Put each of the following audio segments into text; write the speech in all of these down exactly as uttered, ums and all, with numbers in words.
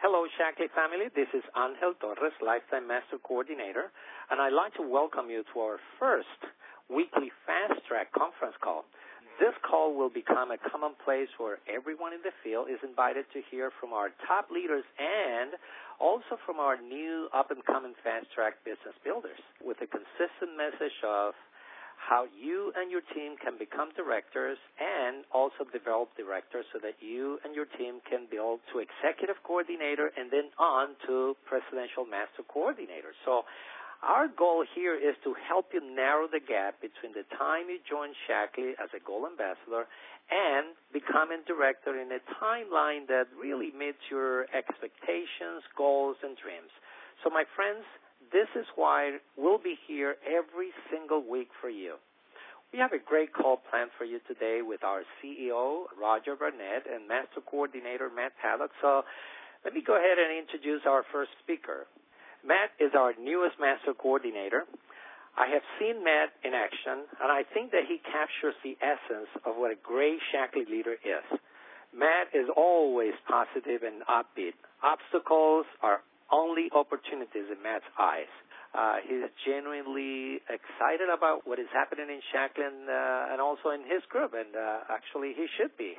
Hello, Shaklee family. This is Angel Torres, Lifetime Master Coordinator, and I'd like to welcome you to our first weekly Fast Track conference call. This call will become a commonplace where everyone in the field is invited to hear from our top leaders and also from our new up-and-coming Fast Track business builders with a consistent message of how you and your team can become directors and also develop directors so that you and your team can build to executive coordinator and then on to presidential master coordinator. So our goal here is to help you narrow the gap between the time you join Shaklee as a Gold Ambassador and becoming director in a timeline that really meets your expectations, goals, and dreams. So my friends, this is why we'll be here every single week for you. We have a great call planned for you today with our C E O, Roger Barnett, and Master Coordinator, Matt Paddock. So let me go ahead and introduce our first speaker. Matt is our newest Master Coordinator. I have seen Matt in action, and I think that he captures the essence of what a great Shaklee leader is. Matt is always positive and upbeat. Obstacles are only opportunities in Matt's eyes. Uh, he's genuinely excited about what is happening in Shaklee and, uh, and also in his group, and uh, actually he should be.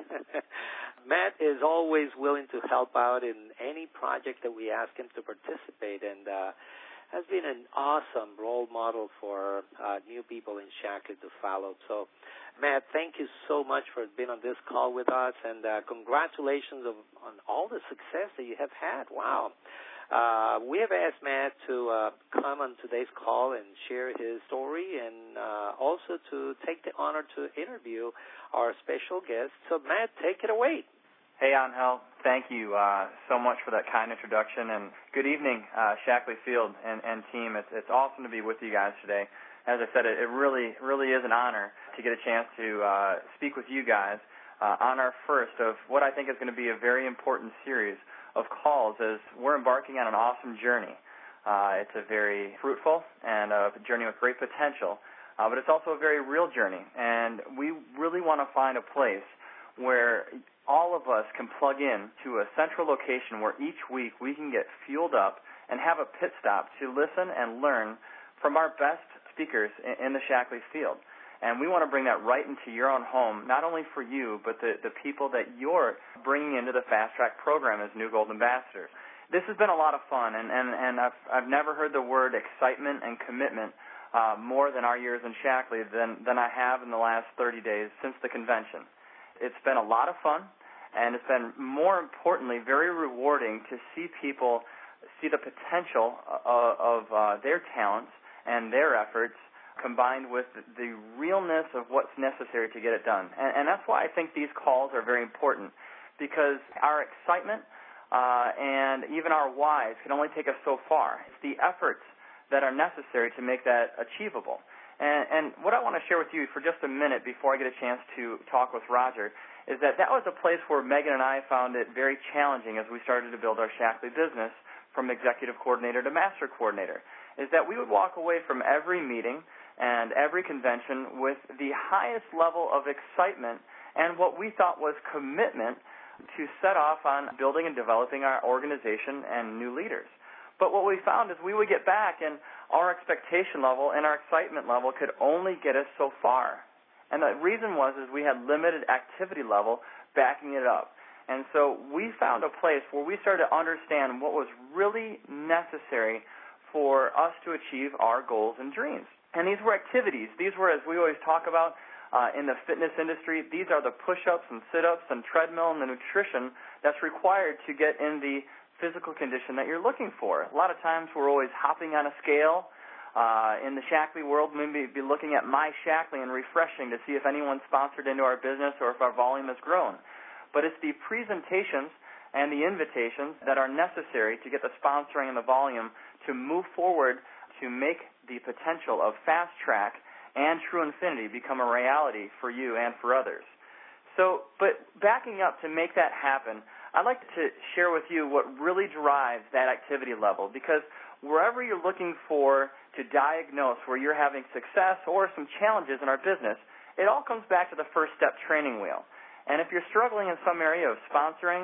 Matt is always willing to help out in any project that we ask him to participate in, and uh, has been an awesome role model for uh, new people in Shaklee to follow. So, Matt, thank you so much for being on this call with us, and uh, congratulations of, on all the success that you have had. Wow. Uh, we have asked Matt to uh, come on today's call and share his story and uh, also to take the honor to interview our special guest. So, Matt, take it away. Hey, Angel. Thank you uh, so much for that kind introduction. And good evening, uh, Shaklee Field and, and team. It's, it's awesome to be with you guys today. As I said, it, it really, really is an honor to get a chance to uh, speak with you guys uh, on our first of what I think is going to be a very important series of calls as we're embarking on an awesome journey. Uh, it's a very fruitful and a journey with great potential, uh, but it's also a very real journey. And we really want to find a place where all of us can plug in to a central location where each week we can get fueled up and have a pit stop to listen and learn from our best speakers in, in the Shaklee field. And we want to bring that right into your own home, not only for you, but the, the people that you're bringing into the Fast Track program as new Gold Ambassadors. This has been a lot of fun, and, and, and I've, I've never heard the word excitement and commitment uh, more than our years in Shaklee than, than I have in the last thirty days since the convention. It's been a lot of fun, and it's been, more importantly, very rewarding to see people see the potential of, of uh, their talents and their efforts combined with the realness of what's necessary to get it done. And, and that's why I think these calls are very important, because our excitement uh, and even our whys can only take us so far. It's the efforts that are necessary to make that achievable. And, and what I want to share with you for just a minute before I get a chance to talk with Roger is that that was a place where Megan and I found it very challenging as we started to build our Shaklee business from executive coordinator to master coordinator, is that we would walk away from every meeting and every convention with the highest level of excitement and what we thought was commitment to set off on building and developing our organization and new leaders. But what we found is we would get back and our expectation level and our excitement level could only get us so far. And the reason was is we had limited activity level backing it up. And so we found a place where we started to understand what was really necessary for us to achieve our goals and dreams. And these were activities. These were, as we always talk about uh, in the fitness industry, these are the push-ups and sit-ups and treadmill and the nutrition that's required to get in the physical condition that you're looking for. A lot of times we're always hopping on a scale. Uh, in the Shaklee world, maybe be looking at My Shaklee and refreshing to see if anyone's sponsored into our business or if our volume has grown. But it's the presentations and the invitations that are necessary to get the sponsoring and the volume to move forward to make the potential of Fast Track and True Infinity become a reality for you and for others. So, but backing up to make that happen, I'd like to share with you what really drives that activity level, because wherever you're looking for to diagnose where you're having success or some challenges in our business, it all comes back to the first step training wheel. And if you're struggling in some area of sponsoring,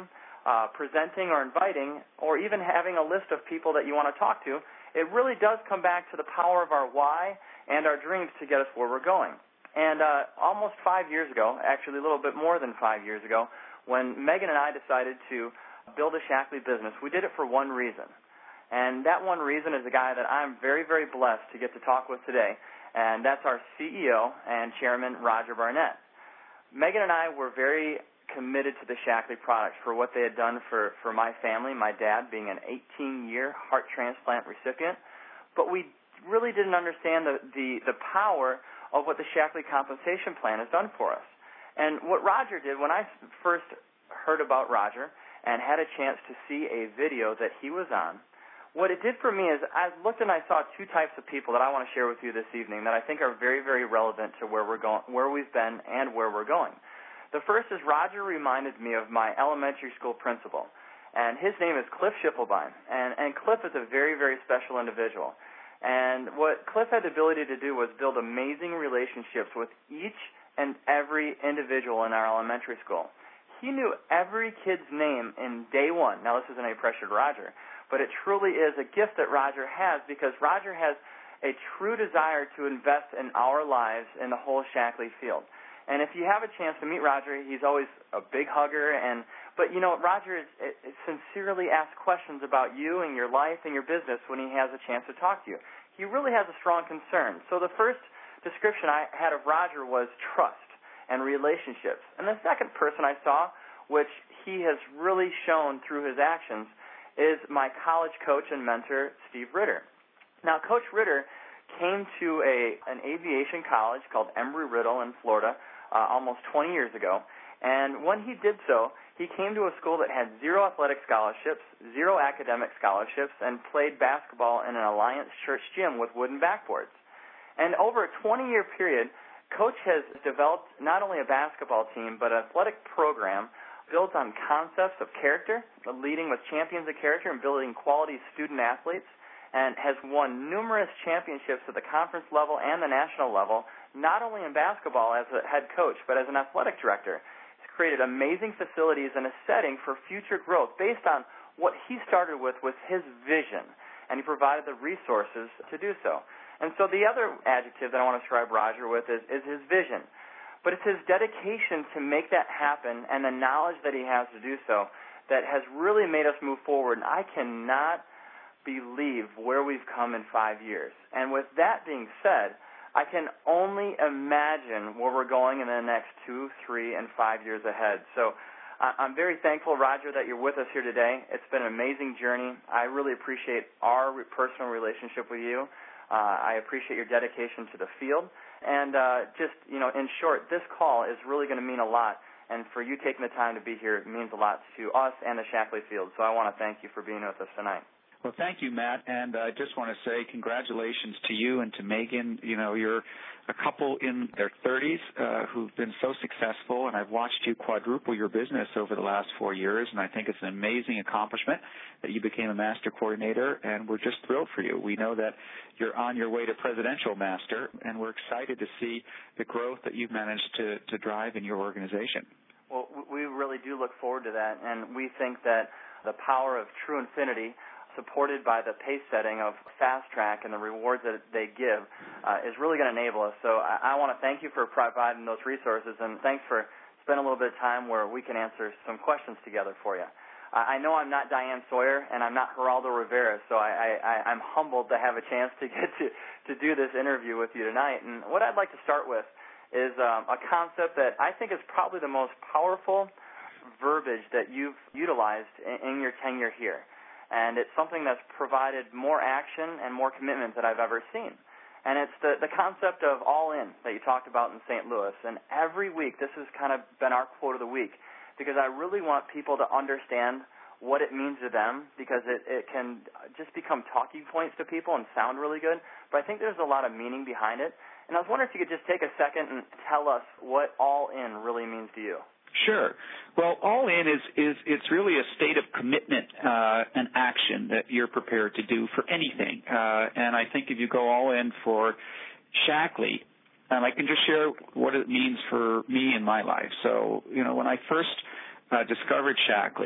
uh, presenting or inviting, or even having a list of people that you want to talk to, it really does come back to the power of our why and our dreams to get us where we're going. And uh, almost five years ago, actually a little bit more than five years ago, when Megan and I decided to build a Shaklee business, we did it for one reason. And that one reason is a guy that I'm very, very blessed to get to talk with today, and that's our C E O and chairman, Roger Barnett. Megan and I were very committed to the Shaklee products for what they had done for, for my family, my dad being an eighteen-year heart transplant recipient, but we really didn't understand the, the, the power of what the Shaklee compensation plan has done for us. And what Roger did, when I first heard about Roger and had a chance to see a video that he was on, what it did for me is I looked and I saw two types of people that I want to share with you this evening that I think are very, very relevant to where we're going, where we've been and where we're going. The first is Roger reminded me of my elementary school principal, and his name is Cliff Schipfelbein. And, and Cliff is a very, very special individual. And what Cliff had the ability to do was build amazing relationships with each and every individual in our elementary school. He knew every kid's name in day one. Now, this isn't any pressure to Roger, but it truly is a gift that Roger has, because Roger has a true desire to invest in our lives in the whole Shaklee field. And if you have a chance to meet Roger, he's always a big hugger. And but, you know, Roger is, is sincerely asks questions about you and your life and your business when he has a chance to talk to you. He really has a strong concern. So the first description I had of Roger was trust and relationships. And the second person I saw, which he has really shown through his actions, is my college coach and mentor, Steve Ritter. Now, Coach Ritter came to a an aviation college called Embry-Riddle in Florida uh, almost twenty years ago, and when he did so, he came to a school that had zero athletic scholarships, zero academic scholarships, and played basketball in an Alliance Church gym with wooden backboards. And over a twenty-year period, Coach has developed not only a basketball team, but an athletic program built on concepts of character, leading with champions of character and building quality student athletes, and has won numerous championships at the conference level and the national level, not only in basketball as a head coach, but as an athletic director. He's created amazing facilities and a setting for future growth based on what he started with was his vision, and he provided the resources to do so. And so the other adjective that I want to describe Roger with is, is his vision. But it's his dedication to make that happen and the knowledge that he has to do so that has really made us move forward. And I cannot believe where we've come in five years. And with that being said, I can only imagine where we're going in the next two, three, and five years ahead. So I'm very thankful, Roger, that you're with us here today. It's been an amazing journey. I really appreciate our personal relationship with you. Uh, I appreciate your dedication to the field. And uh, just, you know, in short, this call is really going to mean a lot. And for you taking the time to be here, it means a lot to us and the Shaklee field. So I want to thank you for being with us tonight. Well, thank you, Matt, and I just want to say congratulations to you and to Megan. You know, you're a couple in their thirties uh, who've been so successful, and I've watched you quadruple your business over the last four years, and I think it's an amazing accomplishment that you became a master coordinator, and we're just thrilled for you. We know that you're on your way to presidential master, and we're excited to see the growth that you've managed to, to drive in your organization. Well, we really do look forward to that, and we think that the power of True Infinity, supported by the pace setting of Fast Track and the rewards that they give, uh, is really going to enable us. So I, I want to thank you for providing those resources, and thanks for spending a little bit of time where we can answer some questions together for you. I, I know I'm not Diane Sawyer, and I'm not Geraldo Rivera, so I, I, I'm humbled to have a chance to get to, to do this interview with you tonight. And what I'd like to start with is um, a concept that I think is probably the most powerful verbiage that you've utilized in, in your tenure here. And it's something that's provided more action and more commitment that I've ever seen. And it's the, the concept of all in that you talked about in Saint Louis. And every week, this has kind of been our quote of the week, because I really want people to understand what it means to them, because it, it can just become talking points to people and sound really good. But I think there's a lot of meaning behind it. And I was wondering if you could just take a second and tell us what all in really means to you. Sure. Well, all in is, is it's really a state of commitment uh, and action that you're prepared to do for anything. Uh, and I think if you go all in for Shaklee, and I can just share what it means for me in my life. So, you know, when I first uh, discovered Shaklee,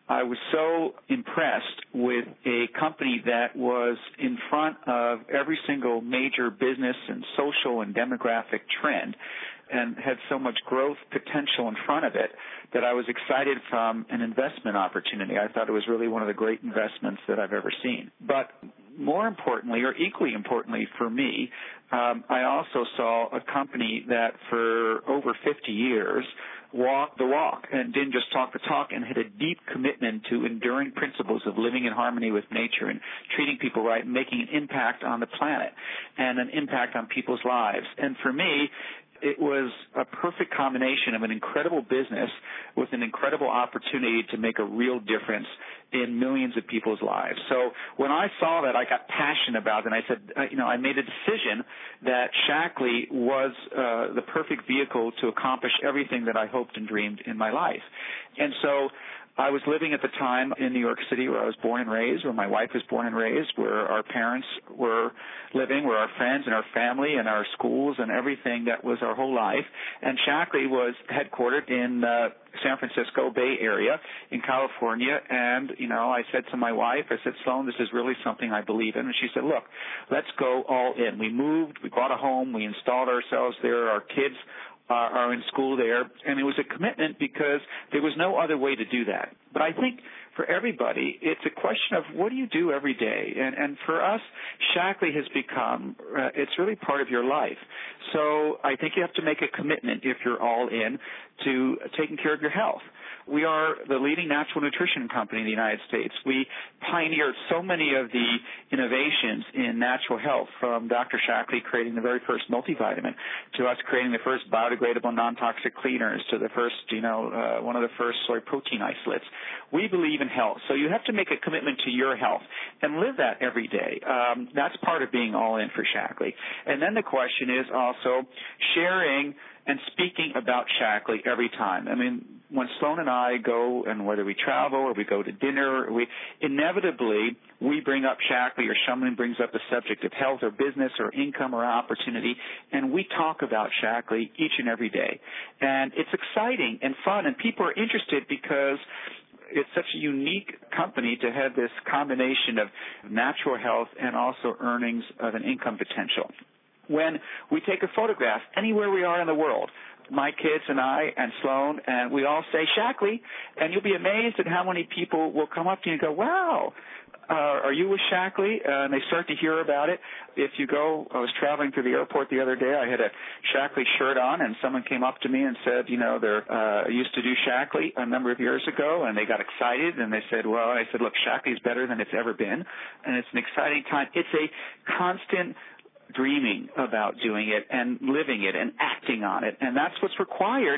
I was so impressed with a company that was in front of every single major business and social and demographic trend and had so much growth potential in front of it that I was excited from an investment opportunity. I thought it was really one of the great investments that I've ever seen. But more importantly, or equally importantly for me, um, I also saw a company that for over fifty years walked the walk and didn't just talk the talk and had a deep commitment to enduring principles of living in harmony with nature and treating people right and making an impact on the planet and an impact on people's lives. And for me, it was a perfect combination of an incredible business with an incredible opportunity to make a real difference in millions of people's lives. So when I saw that, I got passionate about it, and I said, uh, you know, I made a decision that Shaklee was uh, the perfect vehicle to accomplish everything that I hoped and dreamed in my life. And so I was living at the time in New York City, where I was born and raised, where my wife was born and raised, where our parents were living, where our friends and our family and our schools and everything that was our whole life. And Shaklee was headquartered in uh, San Francisco Bay Area in California. And, you know, I said to my wife, I said, Sloan, this is really something I believe in. And she said, look, let's go all in. We moved, we bought a home, we installed ourselves there, our kids Uh, are in school there, and it was a commitment because there was no other way to do that. But I think for everybody, it's a question of what do you do every day? And, and for us, Shaklee has become, uh, it's really part of your life. So I think you have to make a commitment if you're all in to taking care of your health. We are the leading natural nutrition company in the United States. We pioneered so many of the innovations in natural health, from Doctor Shaklee creating the very first multivitamin, to us creating the first biodegradable non-toxic cleaners, to the first, you know, uh, one of the first soy protein isolates. We believe in health, so you have to make a commitment to your health and live that every day. Um, that's part of being all in for Shaklee. And then the question is also sharing and speaking about Shaklee every time. I mean, when Sloan and I go, and whether we travel or we go to dinner, we inevitably we bring up Shaklee, or someone brings up the subject of health or business or income or opportunity, and we talk about Shaklee each and every day. And it's exciting and fun, and people are interested because it's such a unique company to have this combination of natural health and also earnings of an income potential. When we take a photograph anywhere we are in the world, my kids and I and Sloan, and we all say Shaklee, and you'll be amazed at how many people will come up to you and go, wow, uh, are you with Shaklee? Uh, and they start to hear about it. If you go, I was traveling through the airport the other day. I had a Shaklee shirt on, and someone came up to me and said, you know, they're uh, used to do Shaklee a number of years ago, and they got excited, and they said, well, I said, look, Shaklee's better than it's ever been, and it's an exciting time. It's a constant dreaming about doing it and living it and acting on it. And that's what's required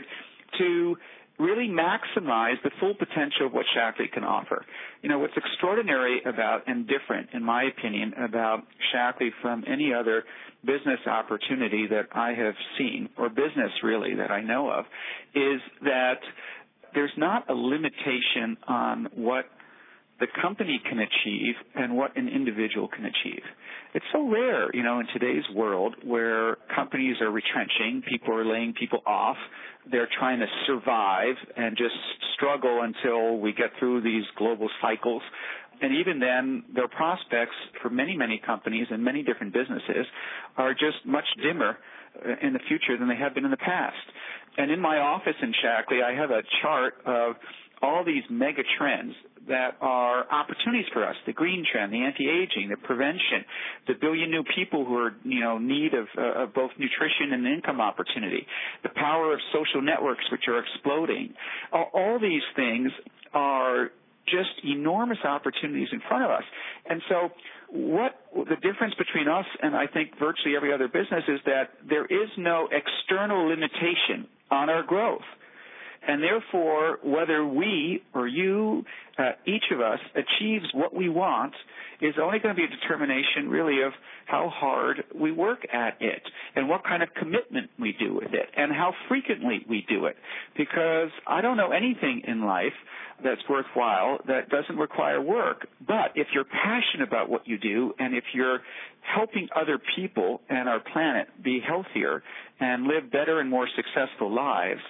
to really maximize the full potential of what Shaklee can offer. You know, what's extraordinary about and different, in my opinion, about Shaklee from any other business opportunity that I have seen, or business really that I know of, is that there's not a limitation on what the company can achieve and what an individual can achieve. It's so rare, you know, in today's world where companies are retrenching, people are laying people off, they're trying to survive and just struggle until we get through these global cycles. And even then, their prospects for many, many companies and many different businesses are just much dimmer in the future than they have been in the past. And in my office in Shaklee, I have a chart of all these mega trends that are opportunities for us: the green trend, the anti-aging, the prevention, the billion new people who are, you know, need of, uh, of both nutrition and income opportunity, the power of social networks, which are exploding. All, all these things are just enormous opportunities in front of us. And so what the difference between us and I think virtually every other business is that there is no external limitation on our growth. And therefore, whether we or you, uh, each of us, achieves what we want is only going to be a determination, really, of how hard we work at it and what kind of commitment we do with it and how frequently we do it. Because I don't know anything in life that's worthwhile that doesn't require work. But if you're passionate about what you do and if you're helping other people and our planet be healthier and live better and more successful lives,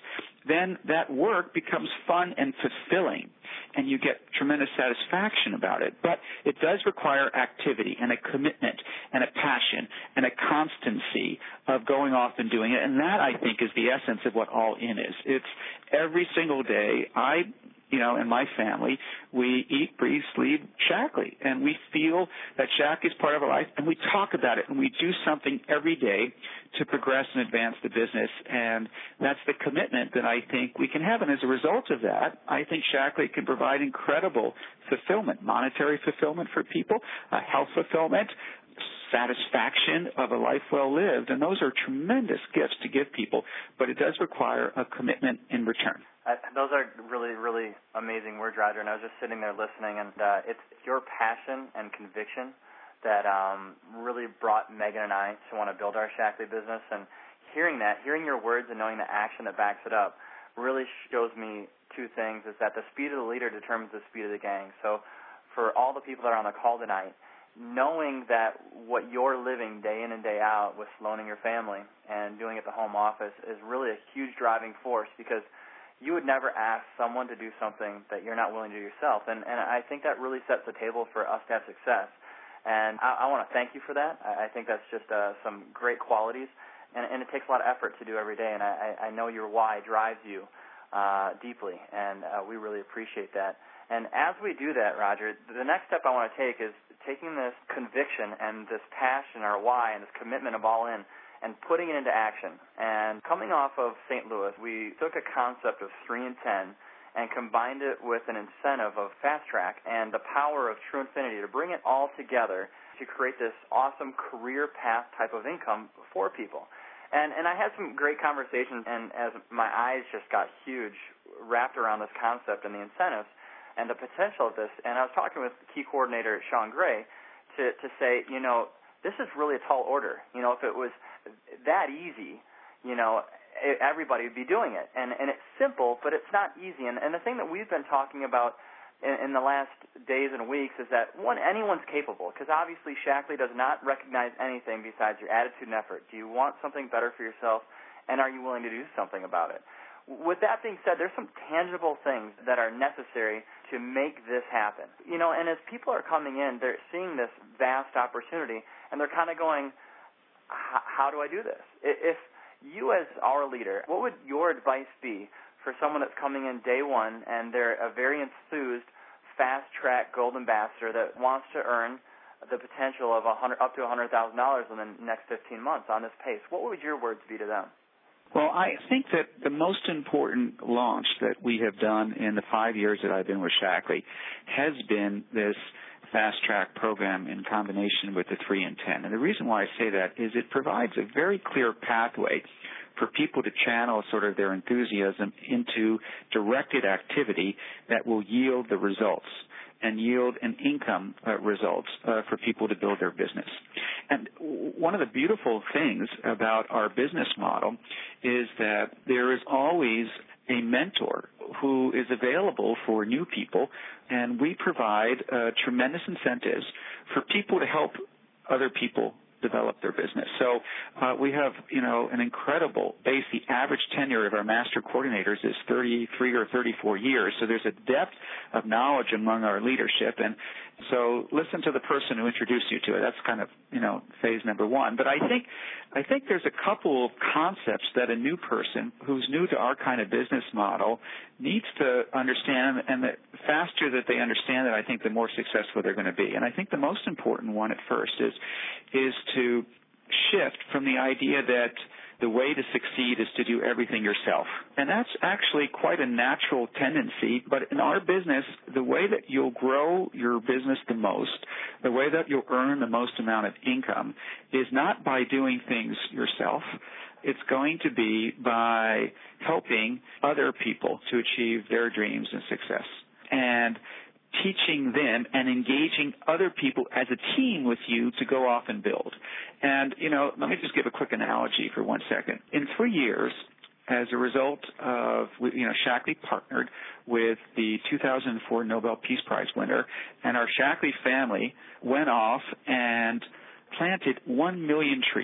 then that work becomes fun and fulfilling, and you get tremendous satisfaction about it. But it does require activity and a commitment and a passion and a constancy of going off and doing it, and that, I think, is the essence of what All In is. It's every single day I You know, and my family, we eat, breathe, sleep Shaklee, and we feel that Shaklee is part of our life, and we talk about it, and we do something every day to progress and advance the business, and that's the commitment that I think we can have. And as a result of that, I think Shaklee can provide incredible fulfillment, monetary fulfillment for people, uh, health fulfillment, satisfaction of a life well lived, and those are tremendous gifts to give people, but it does require a commitment in return. Uh, those are really, really amazing words, Roger, and I was just sitting there listening, and uh, it's your passion and conviction that um, really brought Megan and I to want to build our Shaklee business, and hearing that, hearing your words and knowing the action that backs it up really shows me two things, is that the speed of the leader determines the speed of the gang. So for all the people that are on the call tonight, knowing that what you're living day in and day out with Sloan and your family and doing at the home office is really a huge driving force, because you would never ask someone to do something that you're not willing to do yourself. And, and I think that really sets the table for us to have success. And I, I want to thank you for that. I, I think that's just uh, some great qualities. And, and it takes a lot of effort to do every day. And I, I know your why drives you uh, deeply, and uh, we really appreciate that. And as we do that, Roger, the next step I want to take is taking this conviction and this passion, our why, and this commitment of All In, and putting it into action. And coming off of Saint Louis, we took a concept of three and ten and combined it with an incentive of Fast Track and the power of True Infinity to bring it all together to create this awesome career path type of income for people. And, and I had some great conversations, and as my eyes just got huge wrapped around this concept and the incentives and the potential of this, and I was talking with key coordinator Sean Gray to, to say, you know, this is really a tall order. You know, if it was that easy, you know, everybody would be doing it. And, and it's simple, but it's not easy. And, and the thing that we've been talking about in, in the last days and weeks is that, one, anyone's capable, because obviously Shaklee does not recognize anything besides your attitude and effort. Do you want something better for yourself, and are you willing to do something about it? With that being said, there's some tangible things that are necessary to make this happen. You know, and as people are coming in, they're seeing this vast opportunity, and they're kind of going, how do I do this? If you as our leader, what would your advice be for someone that's coming in day one and they're a very enthused, fast-track gold ambassador that wants to earn the potential of one hundred, up to one hundred thousand dollars in the next fifteen months on this pace? What would your words be to them? Well, I think that the most important launch that we have done in the five years that I've been with Shaklee has been this Fast Track program in combination with the three and ten. And the reason why I say that is it provides a very clear pathway for people to channel sort of their enthusiasm into directed activity that will yield the results and yield an income uh, results uh, for people to build their business. And one of the beautiful things about our business model is that there is always a mentor who is available for new people, and we provide uh, tremendous incentives for people to help other people develop their business. So uh, we have, you know, an incredible base. The average tenure of our master coordinators is thirty-three or thirty-four years. So there's a depth of knowledge among our leadership. And so listen to the person who introduced you to it. That's kind of, you know, phase number one. But I think, I think there's a couple of concepts that a new person who's new to our kind of business model needs to understand, and the faster that they understand it, I think the more successful they're going to be. And I think the most important one at first is, is to shift from the idea that the way to succeed is to do everything yourself. And that's actually quite a natural tendency, but in our business, the way that you'll grow your business the most, the way that you'll earn the most amount of income is not by doing things yourself. It's going to be by helping other people to achieve their dreams and success, and teaching them and engaging other people as a team with you to go off and build. And, you know, let me just give a quick analogy for one second. In three years, as a result of, you know, Shaklee partnered with the two thousand four Nobel Peace Prize winner, and our Shaklee family went off and planted one million trees.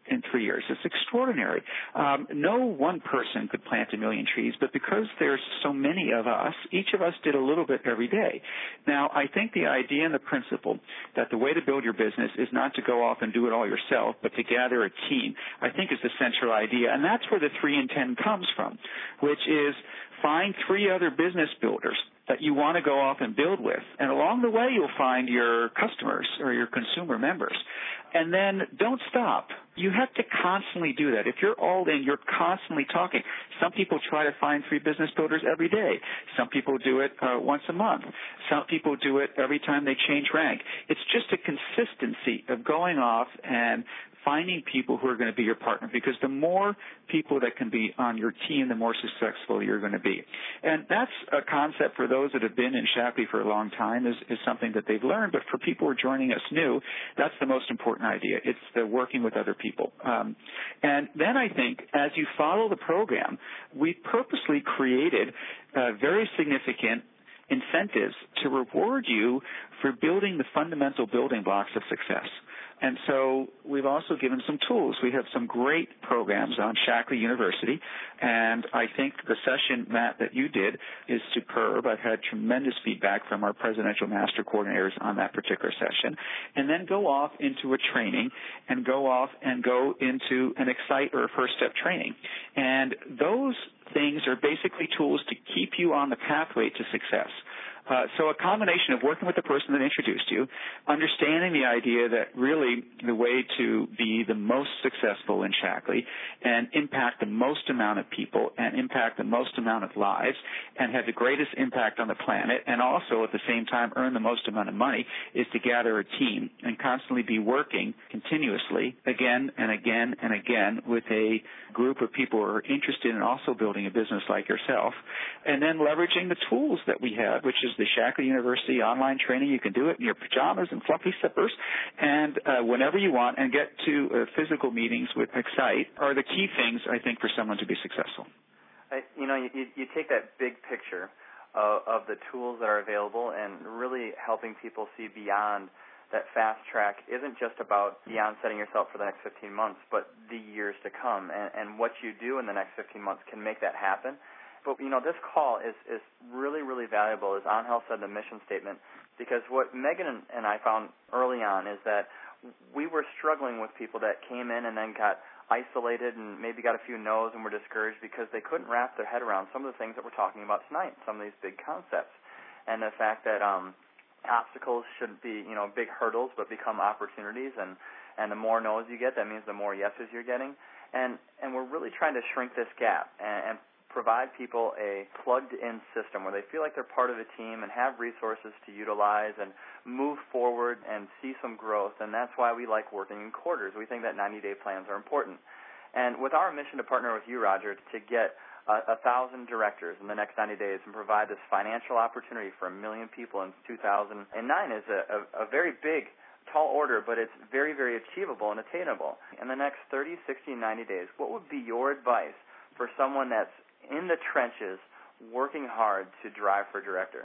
in three years. It's extraordinary. Um, no one person could plant a million trees, but because there's so many of us, each of us did a little bit every day. Now, I think the idea and the principle that the way to build your business is not to go off and do it all yourself, but to gather a team, I think is the central idea. And that's where the three in ten comes from, which is find three other business builders that you want to go off and build with. And along the way, you'll find your customers or your consumer members. And then don't stop. You have to constantly do that. If you're all in, you're constantly talking. Some people try to find three business builders every day. Some people do it uh, once a month. Some people do it every time they change rank. It's just a consistency of going off and finding people who are going to be your partner, because the more people that can be on your team, the more successful you're going to be. And that's a concept for those that have been in Shaklee for a long time is, is something that they've learned. But for people who are joining us new, that's the most important idea. It's the working with other people. Um, and then I think as you follow the program, we purposely created uh, very significant incentives to reward you for building the fundamental building blocks of success. And so we've also given some tools. We have some great programs on Shaklee University, and I think the session, Matt, that you did is superb. I've had tremendous feedback from our presidential master coordinators on that particular session. And then go off into a training and go off and go into an Excite or a First Step training. And those things are basically tools to keep you on the pathway to success. Uh, so a combination of working with the person that introduced you, understanding the idea that really the way to be the most successful in Shaklee and impact the most amount of people and impact the most amount of lives and have the greatest impact on the planet and also at the same time earn the most amount of money is to gather a team and constantly be working continuously again and again and again with a group of people who are interested in also building a business like yourself, and then leveraging the tools that we have, which is the Shaklee University online training. You can do it in your pajamas and fluffy slippers and uh, whenever you want, and get to uh, physical meetings with Excite are the key things, I think, for someone to be successful. I, you know, you, you take that big picture of, of the tools that are available and really helping people see beyond that fast track isn't just about beyond setting yourself for the next fifteen months, but the years to come. And, and what you do in the next fifteen months can make that happen. But, you know, this call is, is really, really valuable, as Angel said in the mission statement, because what Megan and I found early on is that we were struggling with people that came in and then got isolated and maybe got a few no's and were discouraged because they couldn't wrap their head around some of the things that we're talking about tonight, some of these big concepts, and the fact that um, obstacles shouldn't be, you know, big hurdles but become opportunities, and, and the more no's you get, that means the more yeses you're getting. And, and we're really trying to shrink this gap and, and provide people a plugged-in system where they feel like they're part of a team and have resources to utilize and move forward and see some growth. And that's why we like working in quarters. We think that ninety-day plans are important. And with our mission to partner with you, Roger, to get a, a thousand directors in the next ninety days and provide this financial opportunity for a million people in two thousand nine is a, a, a very big, tall order, but it's very, very achievable and attainable. In the next thirty, sixty, ninety days, what would be your advice for someone that's in the trenches, working hard to drive for director?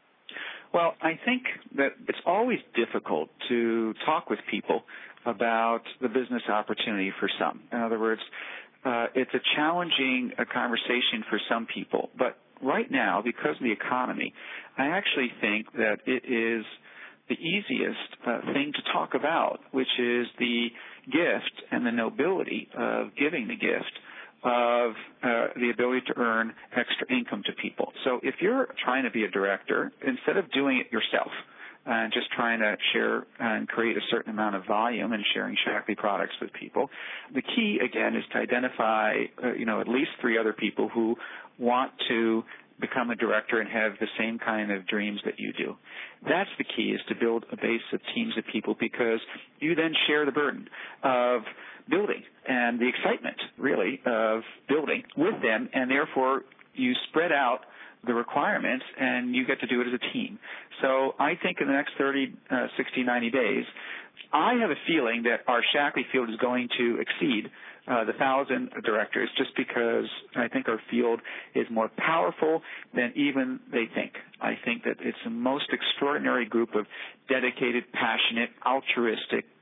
Well, I think that it's always difficult to talk with people about the business opportunity for some. In other words, uh, it's a challenging a conversation for some people. But right now, because of the economy, I actually think that it is the easiest uh, thing to talk about, which is the gift and the nobility of giving the gift of uh, the ability to earn extra income to people. So if you're trying to be a director, instead of doing it yourself and just trying to share and create a certain amount of volume and sharing Shaklee products with people, the key, again, is to identify, uh, you know, at least three other people who want to become a director and have the same kind of dreams that you do. That's the key, is to build a base of teams of people, because you then share the burden of building and the excitement, really, of building with them, and therefore you spread out the requirements and you get to do it as a team. So I think in the next thirty, uh, sixty, ninety days, I have a feeling that our Shaklee field is going to exceed uh, the thousand directors, just because I think our field is more powerful than even they think. I think that it's the most extraordinary group of dedicated, passionate, altruistic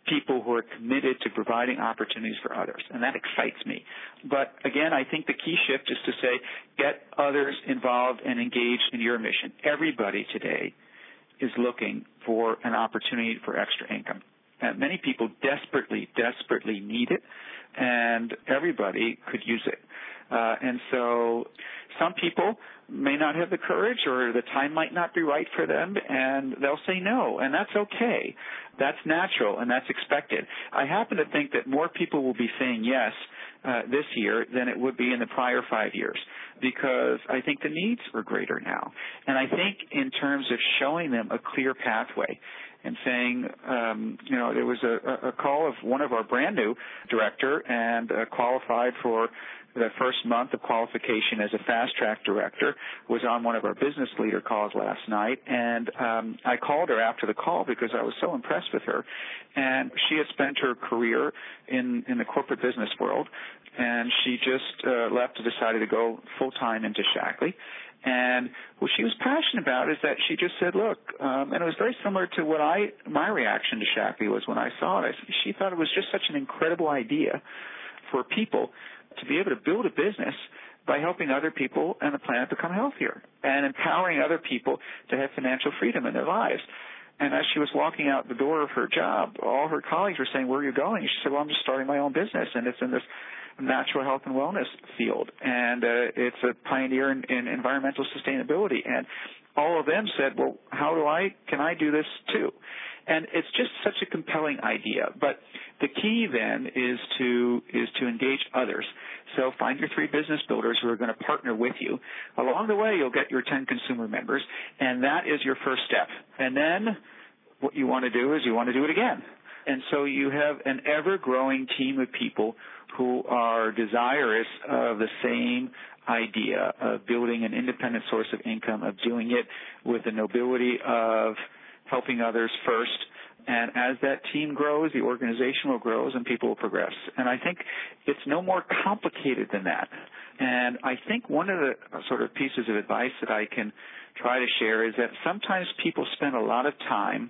people who are committed to providing opportunities for others, and that excites me. But again, I think the key shift is to say, get others involved and engaged in your mission. Everybody today is looking for an opportunity for extra income. And many people desperately, desperately need it, and everybody could use it. Uh, and so some people may not have the courage, or the time might not be right for them, and they'll say no, and that's okay. That's natural, and that's expected. I happen to think that more people will be saying yes uh, this year than it would be in the prior five years, because I think the needs are greater now. And I think in terms of showing them a clear pathway, and saying, um, you know, there was a, a call of one of our brand new director and uh, qualified for the first month of qualification as a fast-track director, was on one of our business leader calls last night, and um, I called her after the call because I was so impressed with her. And she had spent her career in, in the corporate business world, and she just uh, left and decided to go full-time into Shaklee. And what she was passionate about is that she just said, look, um, and it was very similar to what I, my reaction to Shaklee was when I saw it. I, she thought it was just such an incredible idea for people to be able to build a business by helping other people and the planet become healthier and empowering other people to have financial freedom in their lives. And as she was walking out the door of her job, all her colleagues were saying, where are you going? She said, well, I'm just starting my own business, and it's in this natural health and wellness field, and uh, it's a pioneer in, in environmental sustainability. And all of them said, well, how do I, can I do this too? And it's just such a compelling idea. But the key then is to is to engage others. So find your three business builders who are going to partner with you. Along the way, you'll get your ten consumer members, and that is your first step. And then what you want to do is you want to do it again. And so you have an ever-growing team of people who are desirous of the same idea of building an independent source of income, of doing it with the nobility of helping others first. And as that team grows, the organization will grow and people will progress. And I think it's no more complicated than that. And I think one of the sort of pieces of advice that I can try to share is that sometimes people spend a lot of time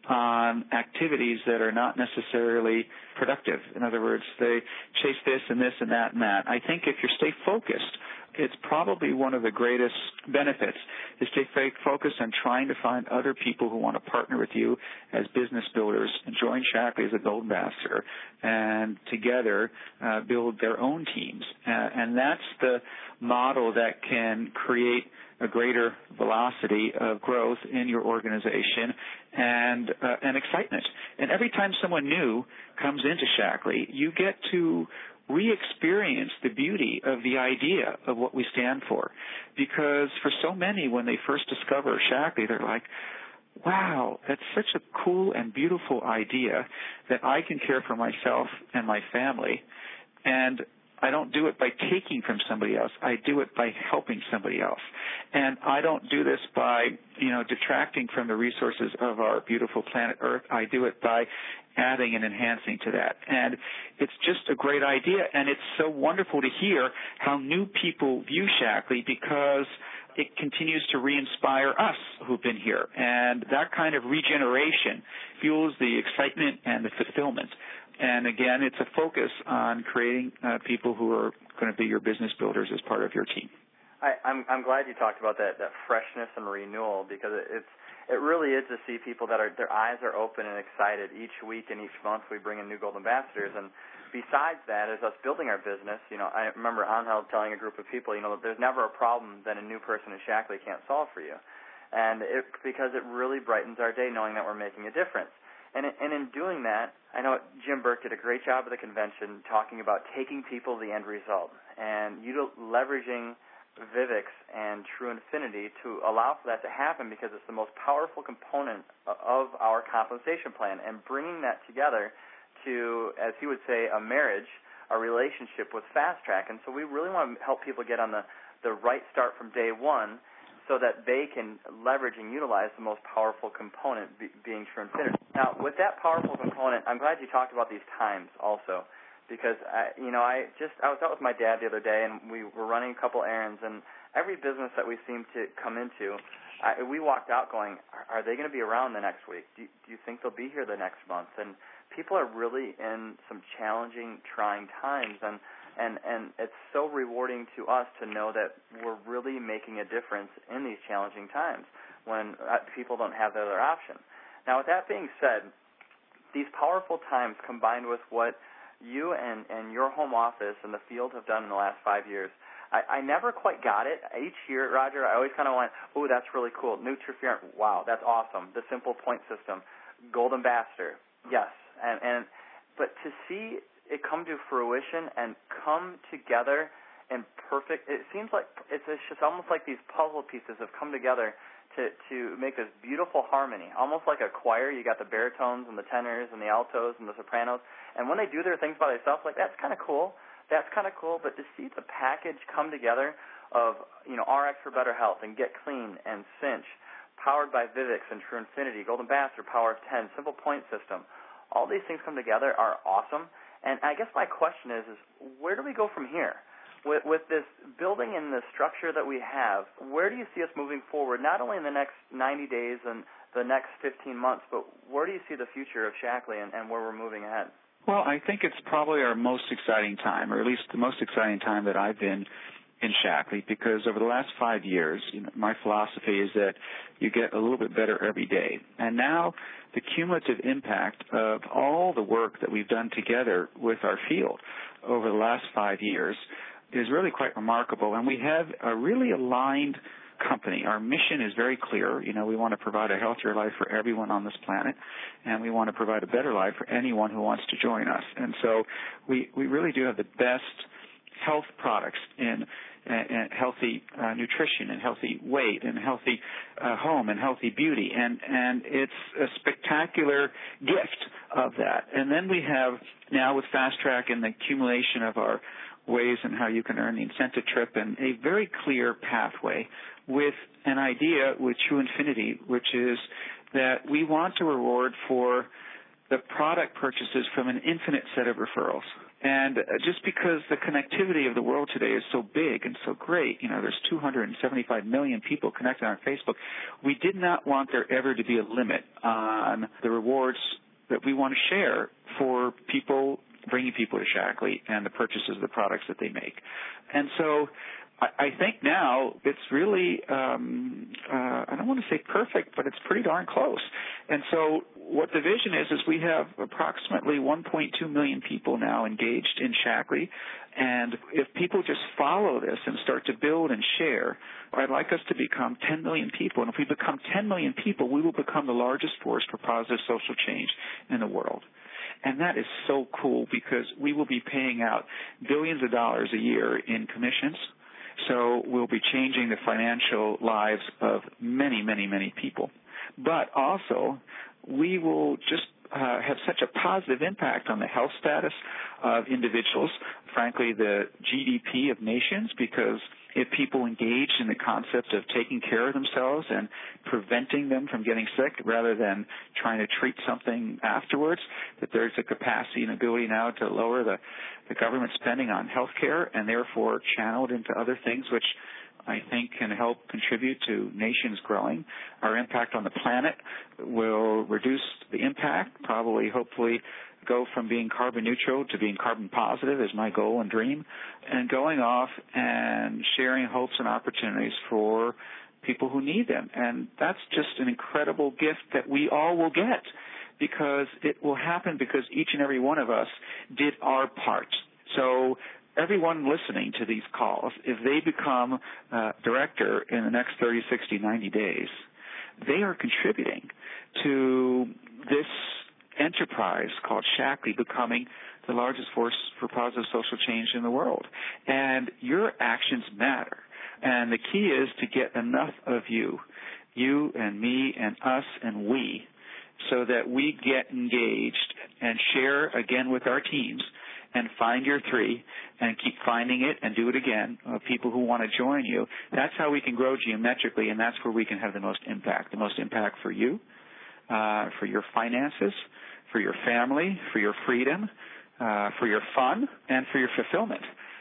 on activities that are not necessarily productive. In other words, they chase this and this and that and that. I think if you stay focused, it's probably one of the greatest benefits is to stay focused on trying to find other people who want to partner with you as business builders and join Shaklee as a Gold Ambassador and together uh, build their own teams. Uh, and that's the model that can create a greater velocity of growth in your organization and uh, and excitement. And every time someone new comes into Shaklee, you get to re-experience the beauty of the idea of what we stand for. Because for so many, when they first discover Shaklee, they're like, wow, that's such a cool and beautiful idea that I can care for myself and my family. And I don't do it by taking from somebody else. I do it by helping somebody else. And I don't do this by, you know, detracting from the resources of our beautiful planet Earth. I do it by adding and enhancing to that. And it's just a great idea. And it's so wonderful to hear how new people view Shaklee because it continues to re-inspire us who've been here. And that kind of regeneration fuels the excitement and the fulfillment. And again, it's a focus on creating uh, people who are going to be your business builders as part of your team. I, I'm, I'm glad you talked about that, that freshness and renewal because it, it's it really is to see people that are their eyes are open and excited. Each week and each month we bring in new Gold Ambassadors, and besides that, as us building our business, you know, I remember Angel telling a group of people, you know, there's never a problem that a new person in Shaklee can't solve for you, and it, because it really brightens our day knowing that we're making a difference. And, and in doing that, I know Jim Burke did a great job at the convention talking about taking people to the end result and util- leveraging Vivix and True Infinity to allow for that to happen because it's the most powerful component of our compensation plan, and bringing that together to, as he would say, a marriage, a relationship with Fast Track. And so we really want to help people get on the, the right start from day one so that they can leverage and utilize the most powerful component be, being True Infinity. Now, with that powerful component, I'm glad you talked about these times also because, I, you know, I just I was out with my dad the other day, and we were running a couple errands, and, every business that we seem to come into, I, we walked out going, are, are they going to be around the next week? Do, do you think they'll be here the next month? And people are really in some challenging, trying times, and, and, and it's so rewarding to us to know that we're really making a difference in these challenging times when uh, people don't have the other option. Now, with that being said, these powerful times combined with what you and, and your home office and the field have done in the last five years, I, I never quite got it. Each year, Roger, I always kind of went, oh, that's really cool. Nutrafierent, wow, that's awesome. The simple point system. Gold Ambassador, yes. And, and but to see it come to fruition and come together in perfect, it seems like it's, it's just almost like these puzzle pieces have come together to, to make this beautiful harmony, almost like a choir. You got the baritones and the tenors and the altos and the sopranos, and when they do their things by themselves, like, that's kind of cool. That's kind of cool, but to see the package come together of, you know, R X for Better Health and Get Clean and Cinch, powered by Vivix and True Infinity, Gold Ambassador, Power of ten, Simple Point System, all these things come together are awesome. And I guess my question is, is where do we go from here? With, with this building and the structure that we have, where do you see us moving forward, not only in the next ninety days and the next fifteen months, but where do you see the future of Shaklee and, and where we're moving ahead? Well, I think it's probably our most exciting time, or at least the most exciting time that I've been in Shaklee, because over the last five years, you know, my philosophy is that you get a little bit better every day. And now the cumulative impact of all the work that we've done together with our field over the last five years is really quite remarkable. And we have a really aligned company. Our mission is very clear. You know, we want to provide a healthier life for everyone on this planet, and we want to provide a better life for anyone who wants to join us. And so we, we really do have the best health products in and healthy uh, nutrition and healthy weight and healthy uh, home and healthy beauty. And, and it's a spectacular gift of that. And then we have now with Fast Track and the accumulation of our ways and how you can earn the incentive trip and a very clear pathway with an idea with True Infinity, which is that we want to reward for the product purchases from an infinite set of referrals. And just because the connectivity of the world today is so big and so great, you know, there's two hundred seventy-five million people connected on Facebook, we did not want there ever to be a limit on the rewards that we want to share for people, bringing people to Shaklee and the purchases of the products that they make. And so I think now it's really, um, uh, I don't want to say perfect, but it's pretty darn close. And so what the vision is, is we have approximately one point two million people now engaged in Shaklee. And if people just follow this and start to build and share, I'd like us to become ten million people. And if we become ten million people, we will become the largest force for positive social change in the world. And that is so cool because we will be paying out billions of dollars a year in commissions. So we'll be changing the financial lives of many, many, many people. But also, we will just uh, have such a positive impact on the health status of individuals, frankly, the G D P of nations, because if people engage in the concept of taking care of themselves and preventing them from getting sick rather than trying to treat something afterwards, that there's a capacity and ability now to lower the, the government spending on health care and therefore channel it into other things which I think can help contribute to nations growing. Our impact on the planet will reduce the impact, probably, hopefully, go from being carbon neutral to being carbon positive is my goal and dream, and going off and sharing hopes and opportunities for people who need them. And that's just an incredible gift that we all will get because it will happen because each and every one of us did our part. So everyone listening to these calls, if they become a director in the next thirty, sixty, ninety days, they are contributing to this enterprise called Shaklee becoming the largest force for positive social change in the world. And your actions matter. And the key is to get enough of you, you and me and us and we, so that we get engaged and share again with our teams and find your three and keep finding it and do it again, uh, people who want to join you. That's how we can grow geometrically, and that's where we can have the most impact, the most impact for you, uh, for your finances, for your family, for your freedom, uh, for your fun, and for your fulfillment.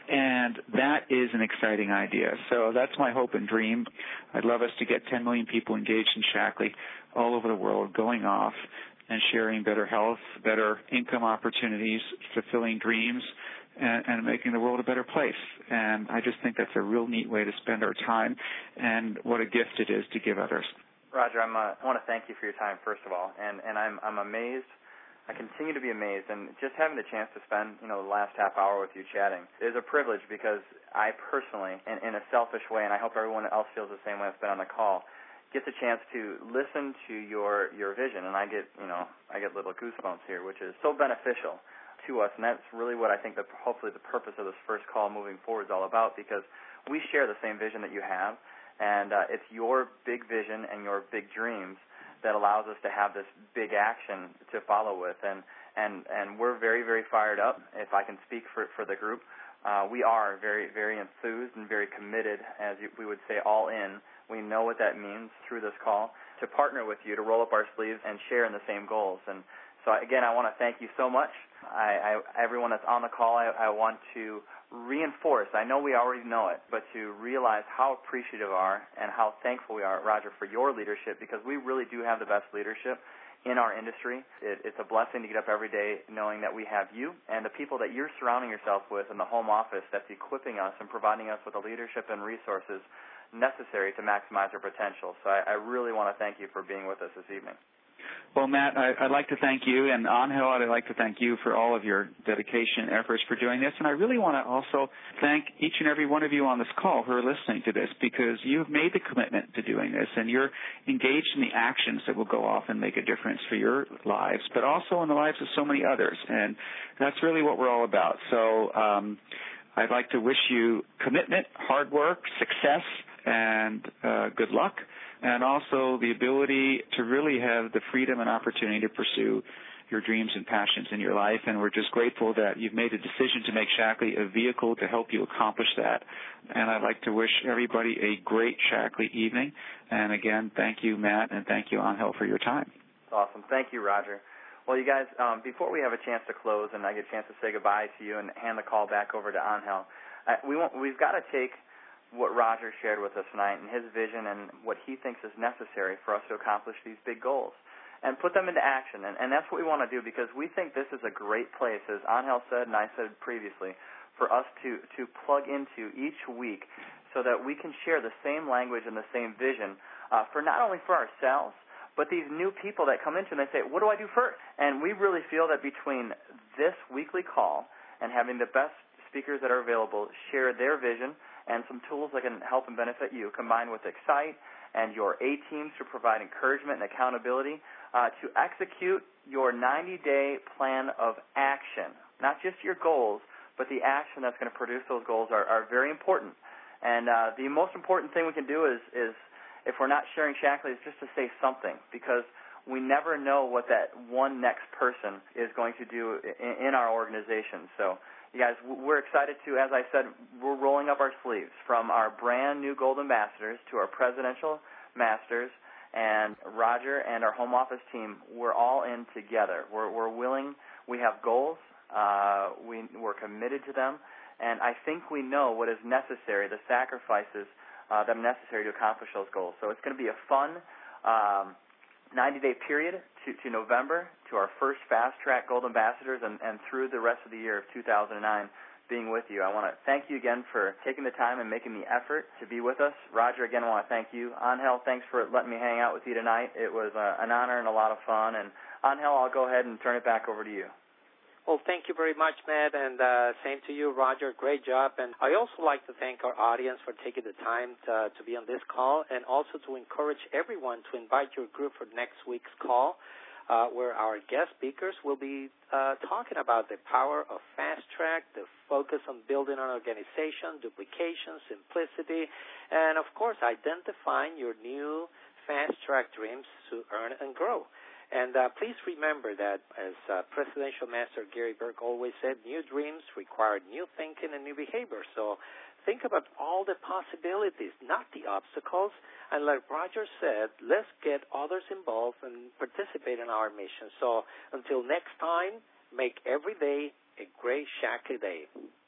And that is an exciting idea. So that's my hope and dream. I'd love us to get ten million people engaged in Shaklee all over the world, going off and sharing better health, better income opportunities, fulfilling dreams, and, and making the world a better place. And I just think that's a real neat way to spend our time, and what a gift it is to give others. Roger, I'm, uh, I want to thank you for your time, first of all, and, and I'm, I'm amazed. I continue to be amazed, and just having the chance to spend, you know, the last half hour with you chatting is a privilege, because I personally, in, in a selfish way, and I hope everyone else feels the same way that's been on the call, gets a chance to listen to your, your vision, and I get, you know, I get little goosebumps here, which is so beneficial to us, and that's really what I think that hopefully the purpose of this first call moving forward is all about, because we share the same vision that you have, and uh, it's your big vision and your big dreams that allows us to have this big action to follow with, and and and we're very, very fired up. If I can speak for for the group, uh, we are very, very enthused and very committed, as you, we would say, all in. We know what that means through this call, to partner with you, to roll up our sleeves and share in the same goals. And so again, I want to thank you so much. I, I everyone that's on the call, I, I want to reinforce, I know we already know it, but to realize how appreciative we are and how thankful we are, Roger, for your leadership, because we really do have the best leadership in our industry. It, it's a blessing to get up every day knowing that we have you and the people that you're surrounding yourself with in the home office that's equipping us and providing us with the leadership and resources necessary to maximize our potential. So I, I really want to thank you for being with us this evening. Well, Matt, I, I'd like to thank you, and Angel, I'd like to thank you for all of your dedication and efforts for doing this. And I really want to also thank each and every one of you on this call who are listening to this, because you've made the commitment to doing this, and you're engaged in the actions that will go off and make a difference for your lives, but also in the lives of so many others. And that's really what we're all about. So um, I'd like to wish you commitment, hard work, success, and uh, good luck, and also the ability to really have the freedom and opportunity to pursue your dreams and passions in your life. And we're just grateful that you've made a decision to make Shaklee a vehicle to help you accomplish that. And I'd like to wish everybody a great Shaklee evening. And again, thank you, Matt, and thank you, Angel, for your time. Awesome. Thank you, Roger. Well, you guys, um, before we have a chance to close and I get a chance to say goodbye to you and hand the call back over to Angel, uh, we want, we've got to take what Roger shared with us tonight and his vision and what he thinks is necessary for us to accomplish these big goals and put them into action. And, and that's what we want to do, because we think this is a great place, as Angel said and I said previously, for us to, to plug into each week so that we can share the same language and the same vision uh, for not only for ourselves, but these new people that come into and they say, what do I do first? And we really feel that between this weekly call and having the best speakers that are available share their vision and some tools that can help and benefit you, combined with Excite and your A-teams to provide encouragement and accountability uh, to execute your ninety-day plan of action. Not just your goals, but the action that's going to produce those goals are, are very important. And uh, the most important thing we can do is, is, if we're not sharing Shaklee, is just to say something, because we never know what that one next person is going to do in, in our organization. So, you guys, we're excited to, as I said, we're rolling up our sleeves from our brand new Gold Ambassadors to our Presidential Masters, and Roger and our home office team, we're all in together. We're, we're willing. We have goals. Uh, we, we're committed to them, and I think we know what is necessary, the sacrifices uh, that are necessary to accomplish those goals. So it's going to be a fun um, ninety-day period to, to November, to our first Fast Track Gold Ambassadors, and, and through the rest of the year of two thousand nine being with you. I want to thank you again for taking the time and making the effort to be with us. Roger, again, I want to thank you. Angel, thanks for letting me hang out with you tonight. It was uh, an honor and a lot of fun. And Angel, I'll go ahead and turn it back over to you. Well, thank you very much, Matt, and uh, same to you, Roger. Great job. And I also like to thank our audience for taking the time to, to be on this call, and also to encourage everyone to invite your group for next week's call, uh, where our guest speakers will be uh, talking about the power of Fast Track, the focus on building an organization, duplication, simplicity, and, of course, identifying your new Fast Track dreams to earn and grow. And uh, please remember that, as uh, Presidential Master Gary Burke always said, new dreams require new thinking and new behavior. So think about all the possibilities, not the obstacles. And like Roger said, let's get others involved and participate in our mission. So until next time, make every day a great Shaklee day.